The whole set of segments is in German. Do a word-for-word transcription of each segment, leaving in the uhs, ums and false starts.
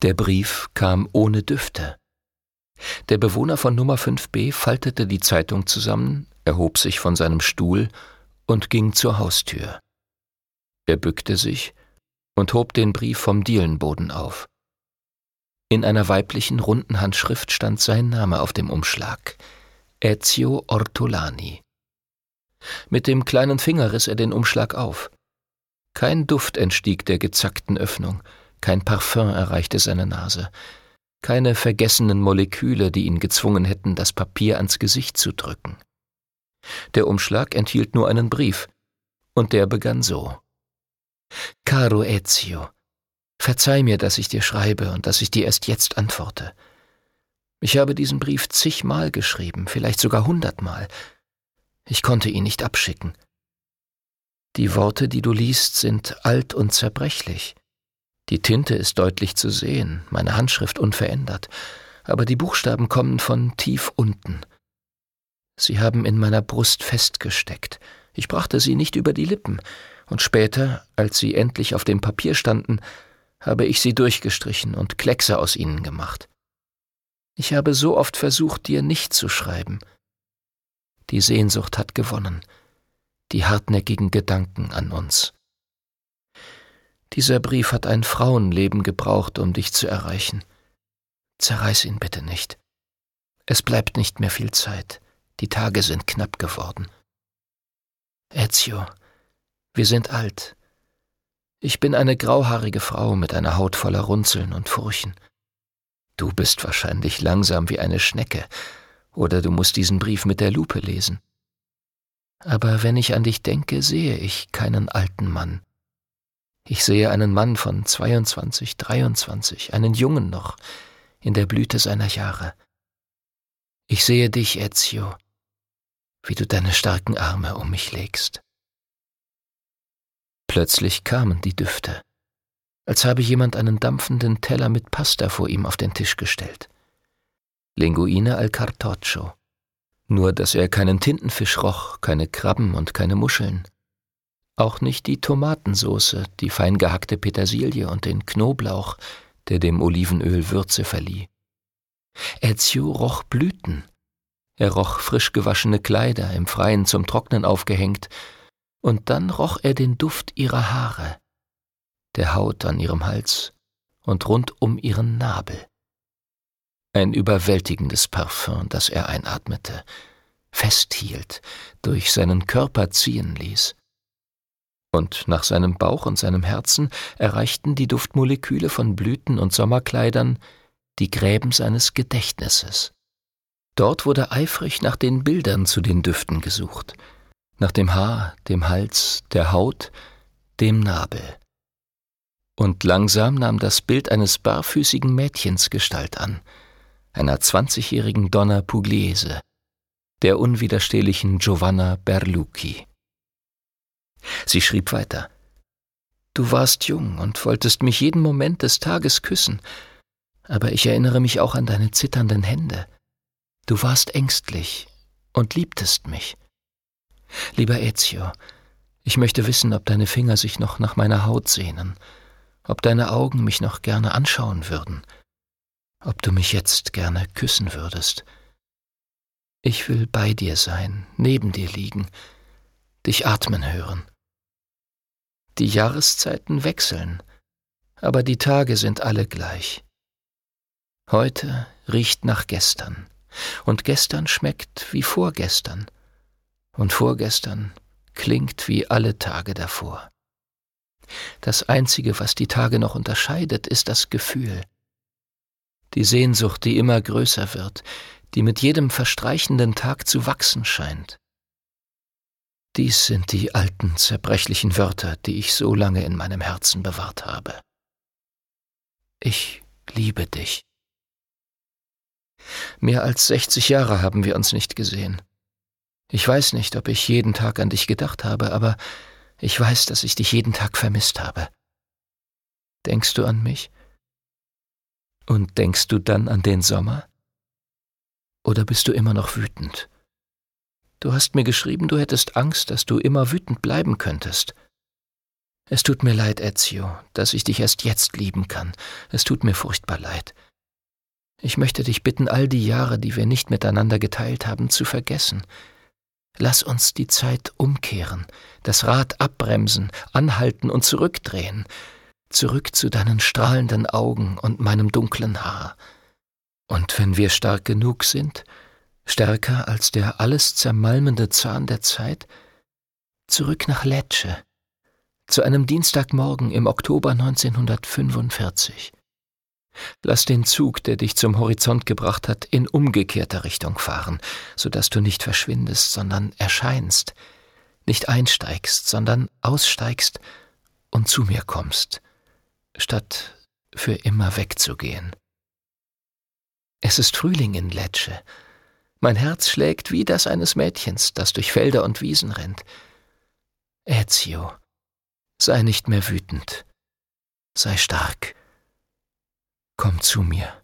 Der Brief kam ohne Düfte. Der Bewohner von Nummer fünf b faltete die Zeitung zusammen, erhob sich von seinem Stuhl und ging zur Haustür. Er bückte sich und hob den Brief vom Dielenboden auf. In einer weiblichen, runden Handschrift stand sein Name auf dem Umschlag: Ezio Ortolani. Mit dem kleinen Finger riss er den Umschlag auf. Kein Duft entstieg der gezackten Öffnung, kein Parfüm erreichte seine Nase, keine vergessenen Moleküle, die ihn gezwungen hätten, das Papier ans Gesicht zu drücken. Der Umschlag enthielt nur einen Brief, und der begann so: Caro Ezio, verzeih mir, dass ich dir schreibe und dass ich dir erst jetzt antworte. Ich habe diesen Brief zigmal geschrieben, vielleicht sogar hundertmal. Ich konnte ihn nicht abschicken. Die Worte, die du liest, sind alt und zerbrechlich. Die Tinte ist deutlich zu sehen, meine Handschrift unverändert, aber die Buchstaben kommen von tief unten. Sie haben in meiner Brust festgesteckt. Ich brachte sie nicht über die Lippen, und später, als sie endlich auf dem Papier standen, habe ich sie durchgestrichen und Kleckse aus ihnen gemacht. Ich habe so oft versucht, dir nicht zu schreiben. Die Sehnsucht hat gewonnen, die hartnäckigen Gedanken an uns. Dieser Brief hat ein Frauenleben gebraucht, um dich zu erreichen. Zerreiß ihn bitte nicht. Es bleibt nicht mehr viel Zeit. Die Tage sind knapp geworden. Ezio, wir sind alt. Ich bin eine grauhaarige Frau mit einer Haut voller Runzeln und Furchen. Du bist wahrscheinlich langsam wie eine Schnecke, oder du musst diesen Brief mit der Lupe lesen. Aber wenn ich an dich denke, sehe ich keinen alten Mann. Ich sehe einen Mann von zweiundzwanzig, dreiundzwanzig, einen Jungen noch, in der Blüte seiner Jahre. Ich sehe dich, Ezio, wie du deine starken Arme um mich legst. Plötzlich kamen die Düfte, als habe jemand einen dampfenden Teller mit Pasta vor ihm auf den Tisch gestellt. Linguine al Cartoccio, nur dass er keinen Tintenfisch roch, keine Krabben und keine Muscheln. Auch nicht die Tomatensoße, die fein gehackte Petersilie und den Knoblauch, der dem Olivenöl Würze verlieh. Ezio roch Blüten. Er roch frisch gewaschene Kleider, im Freien zum Trocknen aufgehängt, und dann roch er den Duft ihrer Haare, der Haut an ihrem Hals und rund um ihren Nabel. Ein überwältigendes Parfüm, das er einatmete, festhielt, durch seinen Körper ziehen ließ. Und nach seinem Bauch und seinem Herzen erreichten die Duftmoleküle von Blüten und Sommerkleidern die Gräben seines Gedächtnisses. Dort wurde eifrig nach den Bildern zu den Düften gesucht, nach dem Haar, dem Hals, der Haut, dem Nabel. Und langsam nahm das Bild eines barfüßigen Mädchens Gestalt an, einer zwanzigjährigen Donna Pugliese, der unwiderstehlichen Giovanna Berlucchi. Sie schrieb weiter: Du warst jung und wolltest mich jeden Moment des Tages küssen, aber ich erinnere mich auch an deine zitternden Hände. Du warst ängstlich und liebtest mich. Lieber Ezio, ich möchte wissen, ob deine Finger sich noch nach meiner Haut sehnen, ob deine Augen mich noch gerne anschauen würden, ob du mich jetzt gerne küssen würdest. Ich will bei dir sein, neben dir liegen, dich atmen hören. Die Jahreszeiten wechseln, aber die Tage sind alle gleich. Heute riecht nach gestern, und gestern schmeckt wie vorgestern, und vorgestern klingt wie alle Tage davor. Das Einzige, was die Tage noch unterscheidet, ist das Gefühl. Die Sehnsucht, die immer größer wird, die mit jedem verstreichenden Tag zu wachsen scheint. Dies sind die alten, zerbrechlichen Wörter, die ich so lange in meinem Herzen bewahrt habe. Ich liebe dich. Mehr als sechzig Jahre haben wir uns nicht gesehen. Ich weiß nicht, ob ich jeden Tag an dich gedacht habe, aber ich weiß, dass ich dich jeden Tag vermisst habe. Denkst du an mich? Und denkst du dann an den Sommer? Oder bist du immer noch wütend? Du hast mir geschrieben, du hättest Angst, dass du immer wütend bleiben könntest. Es tut mir leid, Ezio, dass ich dich erst jetzt lieben kann. Es tut mir furchtbar leid. Ich möchte dich bitten, all die Jahre, die wir nicht miteinander geteilt haben, zu vergessen. Lass uns die Zeit umkehren, das Rad abbremsen, anhalten und zurückdrehen. Zurück zu deinen strahlenden Augen und meinem dunklen Haar. Und wenn wir stark genug sind, stärker als der alles zermalmende Zahn der Zeit, zurück nach Lecce, zu einem Dienstagmorgen im Oktober neunzehnhundertfünfundvierzig. Lass den Zug, der dich zum Horizont gebracht hat, in umgekehrter Richtung fahren, sodass du nicht verschwindest, sondern erscheinst, nicht einsteigst, sondern aussteigst und zu mir kommst, statt für immer wegzugehen. Es ist Frühling in Lecce. Mein Herz schlägt wie das eines Mädchens, das durch Felder und Wiesen rennt. Ezio, sei nicht mehr wütend, sei stark. Komm zu mir.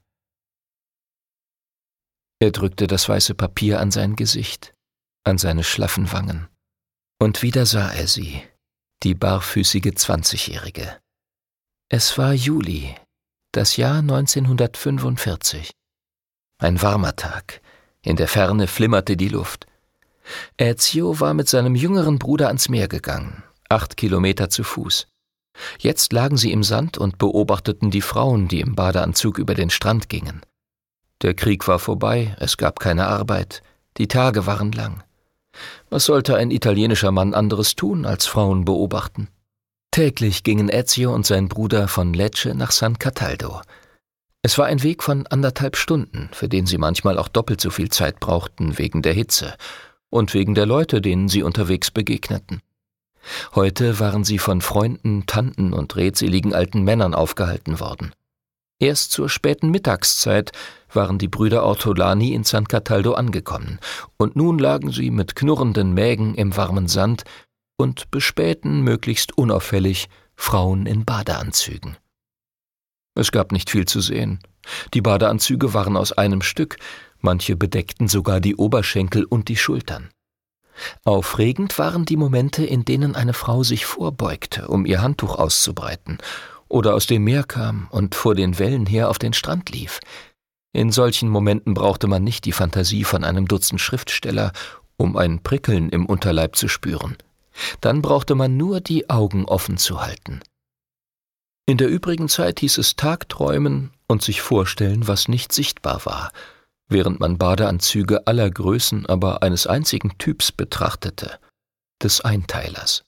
Er drückte das weiße Papier an sein Gesicht, an seine schlaffen Wangen. Und wieder sah er sie, die barfüßige Zwanzigjährige. Es war Juli, das Jahr neunzehnhundertfünfundvierzig. Ein warmer Tag, in der Ferne flimmerte die Luft. Ezio war mit seinem jüngeren Bruder ans Meer gegangen, acht Kilometer zu Fuß. Jetzt lagen sie im Sand und beobachteten die Frauen, die im Badeanzug über den Strand gingen. Der Krieg war vorbei, es gab keine Arbeit, die Tage waren lang. Was sollte ein italienischer Mann anderes tun, als Frauen beobachten? Täglich gingen Ezio und sein Bruder von Lecce nach San Cataldo. Es war ein Weg von anderthalb Stunden, für den sie manchmal auch doppelt so viel Zeit brauchten wegen der Hitze und wegen der Leute, denen sie unterwegs begegneten. Heute waren sie von Freunden, Tanten und redseligen alten Männern aufgehalten worden. Erst zur späten Mittagszeit waren die Brüder Ortolani in San Cataldo angekommen, und nun lagen sie mit knurrenden Mägen im warmen Sand und bespähten möglichst unauffällig Frauen in Badeanzügen. Es gab nicht viel zu sehen. Die Badeanzüge waren aus einem Stück, manche bedeckten sogar die Oberschenkel und die Schultern. Aufregend waren die Momente, in denen eine Frau sich vorbeugte, um ihr Handtuch auszubreiten, oder aus dem Meer kam und vor den Wellen her auf den Strand lief. In solchen Momenten brauchte man nicht die Fantasie von einem Dutzend Schriftsteller, um ein Prickeln im Unterleib zu spüren. Dann brauchte man nur die Augen offen zu halten. In der übrigen Zeit hieß es tagträumen und sich vorstellen, was nicht sichtbar war, während man Badeanzüge aller Größen, aber eines einzigen Typs betrachtete, des Einteilers.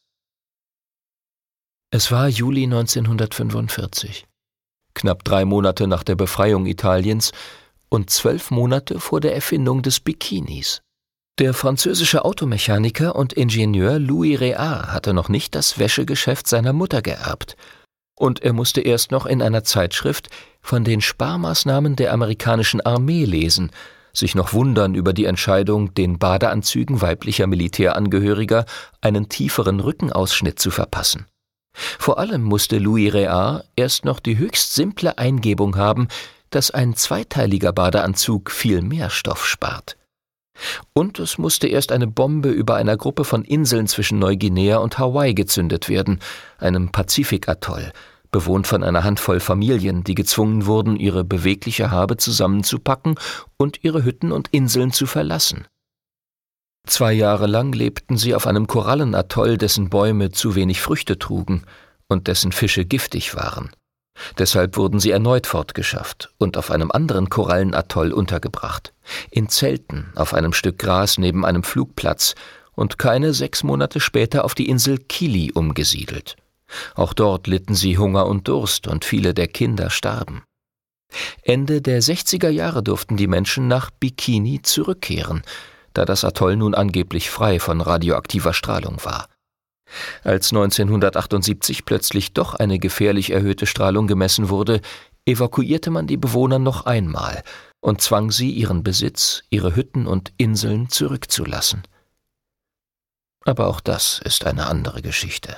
Es war Juli neunzehnhundertfünfundvierzig, knapp drei Monate nach der Befreiung Italiens und zwölf Monate vor der Erfindung des Bikinis. Der französische Automechaniker und Ingenieur Louis Réard hatte noch nicht das Wäschegeschäft seiner Mutter geerbt, und er musste erst noch in einer Zeitschrift von den Sparmaßnahmen der amerikanischen Armee lesen, sich noch wundern über die Entscheidung, den Badeanzügen weiblicher Militärangehöriger einen tieferen Rückenausschnitt zu verpassen. Vor allem musste Louis Réard erst noch die höchst simple Eingebung haben, dass ein zweiteiliger Badeanzug viel mehr Stoff spart. Und es musste erst eine Bombe über einer Gruppe von Inseln zwischen Neuguinea und Hawaii gezündet werden, einem Pazifikatoll, bewohnt von einer Handvoll Familien, die gezwungen wurden, ihre bewegliche Habe zusammenzupacken und ihre Hütten und Inseln zu verlassen. Zwei Jahre lang lebten sie auf einem Korallenatoll, dessen Bäume zu wenig Früchte trugen und dessen Fische giftig waren. Deshalb wurden sie erneut fortgeschafft und auf einem anderen Korallenatoll untergebracht, in Zelten auf einem Stück Gras neben einem Flugplatz und keine sechs Monate später auf die Insel Kili umgesiedelt. Auch dort litten sie Hunger und Durst und viele der Kinder starben. Ende der sechziger Jahre durften die Menschen nach Bikini zurückkehren, da das Atoll nun angeblich frei von radioaktiver Strahlung war. Als neunzehnhundertachtundsiebzig plötzlich doch eine gefährlich erhöhte Strahlung gemessen wurde, evakuierte man die Bewohner noch einmal und zwang sie, ihren Besitz, ihre Hütten und Inseln zurückzulassen. Aber auch das ist eine andere Geschichte.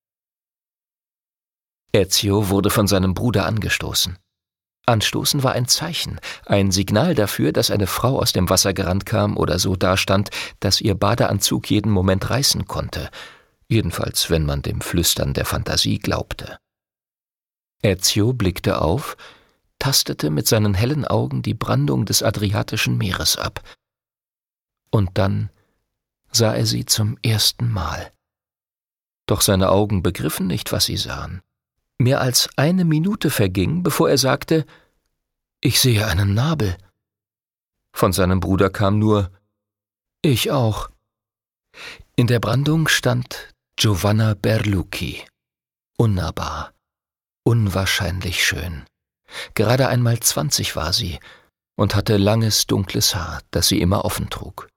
Ezio wurde von seinem Bruder angestoßen. Anstoßen war ein Zeichen, ein Signal dafür, dass eine Frau aus dem Wasser gerannt kam oder so dastand, dass ihr Badeanzug jeden Moment reißen konnte. jedenfalls wenn man dem Flüstern der Fantasie glaubte. Ezio blickte auf, tastete mit seinen hellen Augen die Brandung des Adriatischen Meeres ab. Und dann sah er sie zum ersten Mal. Doch seine Augen begriffen nicht, was sie sahen. Mehr als eine Minute verging, bevor er sagte: »Ich sehe einen Nabel.« Von seinem Bruder kam nur: »Ich auch.« In der Brandung stand Giovanna Berlucchi, unnahbar, unwahrscheinlich schön. Gerade einmal zwanzig war sie und hatte langes, dunkles Haar, das sie immer offen trug.